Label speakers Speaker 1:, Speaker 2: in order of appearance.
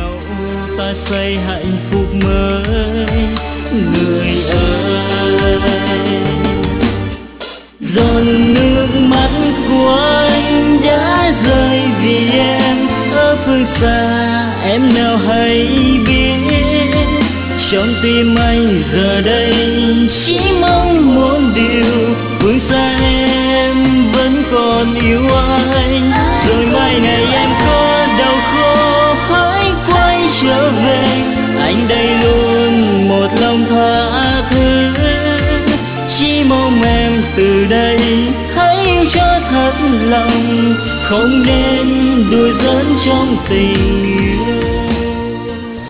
Speaker 1: nhau ta xây hạnh phúc mới, người ơi. Giọt nước mắt của anh đã rơi vì em ở phương xa, em nào hay biết. Trong tim anh giờ đây chỉ mong một điều, phương xa em vẫn còn yêu anh. Rồi mai này em có đau khổ hãy quay trở về, anh đây luôn một lòng tha thứ. Chỉ mong em từ đây hãy yêu cho thật lòng, không nên đùa giỡn trong tình